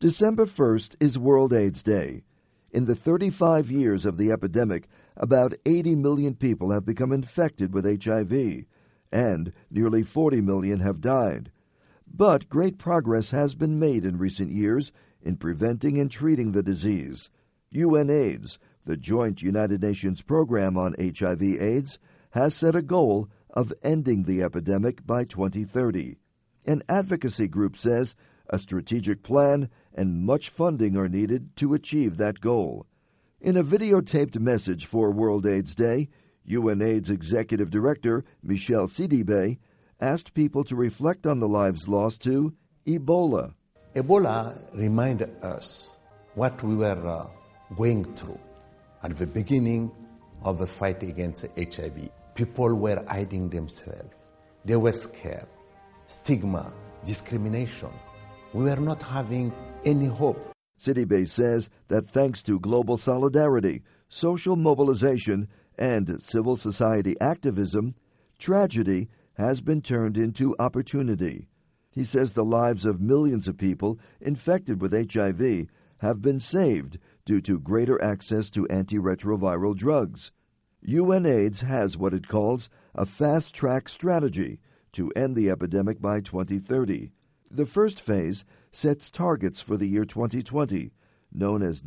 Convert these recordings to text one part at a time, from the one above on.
December 1st is World AIDS Day. In the 35 years of the epidemic, about 80 million people have become infected with HIV, and nearly 40 million have died. But great progress has been made in recent years in preventing and treating the disease. UNAIDS, the joint United Nations program on HIV/AIDS, has set a goal of ending the epidemic by 2030. An advocacy group says a strategic plan and much funding are needed to achieve that goal. In a videotaped message for World AIDS Day, UNAIDS Executive Director Michel Sidibe asked people to reflect on the lives lost to Ebola. Ebola reminded us what we were going through at the beginning of the fight against HIV. People were hiding themselves. They were scared. Stigma, discrimination. We were not having any hope. Sidibe says that thanks to global solidarity, social mobilization, and civil society activism, tragedy has been turned into opportunity. He says the lives of millions of people infected with HIV have been saved due to greater access to antiretroviral drugs. UNAIDS has what it calls a fast-track strategy to end the epidemic by 2030. The first phase sets targets for the year 2020, known as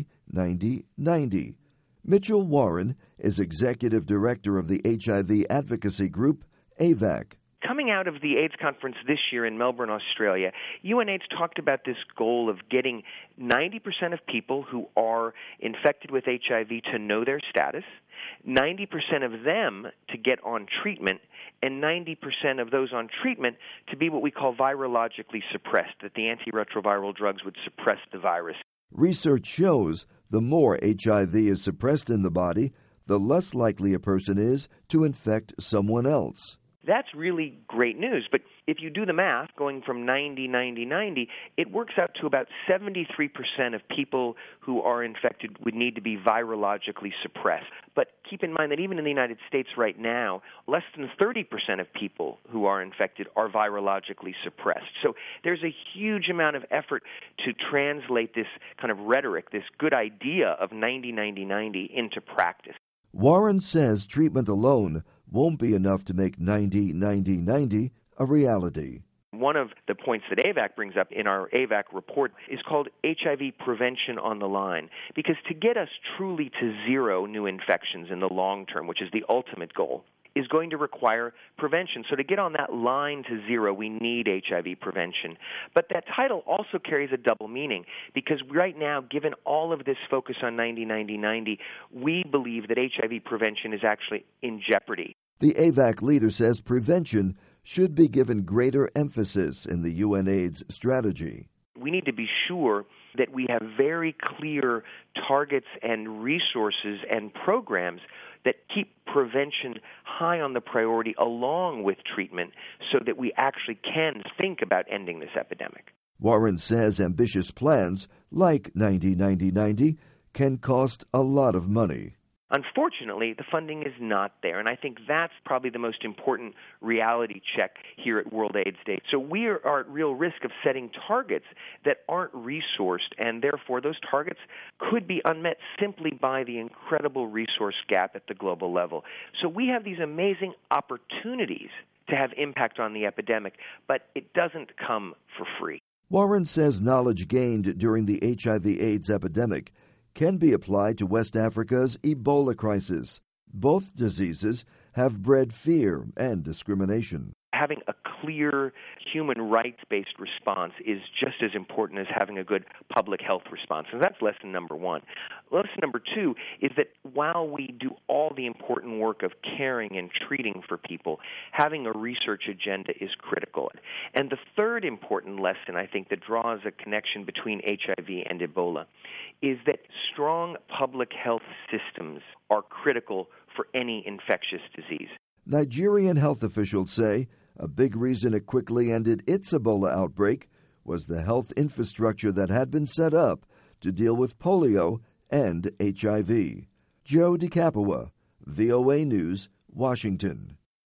90-90-90. Mitchell Warren is Executive Director of the HIV advocacy group, AVAC. Coming out of the AIDS conference this year in Melbourne, Australia, UNAIDS talked about this goal of getting 90% of people who are infected with HIV to know their status, 90% of them to get on treatment, and 90% of those on treatment to be what we call virologically suppressed, that the antiretroviral drugs would suppress the virus. Research shows the more HIV is suppressed in the body, the less likely a person is to infect someone else. That's really great news, but if you do the math, going from 90-90-90, it works out to about 73% of people who are infected would need to be virologically suppressed. But keep in mind that even in the United States right now, less than 30% of people who are infected are virologically suppressed. So there's a huge amount of effort to translate this kind of rhetoric, this good idea of 90-90-90 into practice. Warren says treatment alone won't be enough to make 90-90-90 a reality. One of the points that AVAC brings up in our AVAC report is called HIV prevention on the line, because to get us truly to zero new infections in the long term, which is the ultimate goal, is going to require prevention. So to get on that line to zero, we need HIV prevention. But that title also carries a double meaning, because right now, given all of this focus on 90-90-90, we believe that HIV prevention is actually in jeopardy. The AVAC leader says prevention should be given greater emphasis in the UNAIDS strategy. We need to be sure that we have very clear targets and resources and programs that keep prevention high on the priority along with treatment so that we actually can think about ending this epidemic. Warren says ambitious plans like 90-90-90 can cost a lot of money. Unfortunately, the funding is not there, and I think that's probably the most important reality check here at World AIDS Day. So we are at real risk of setting targets that aren't resourced, and therefore those targets could be unmet simply by the incredible resource gap at the global level. So we have these amazing opportunities to have impact on the epidemic, but it doesn't come for free. Warren says knowledge gained during the HIV/AIDS epidemic can be applied to West Africa's Ebola crisis. Both diseases have bred fear and discrimination. Having a clear human rights-based response is just as important as having a good public health response. And that's lesson number one. Lesson number two is that while we do all the important work of caring and treating for people, having a research agenda is critical. And the third important lesson, I think, that draws a connection between HIV and Ebola is that strong public health systems are critical for any infectious disease. Nigerian health officials say a big reason it quickly ended its Ebola outbreak was the health infrastructure that had been set up to deal with polio and HIV. Joe DiCapua, VOA News, Washington.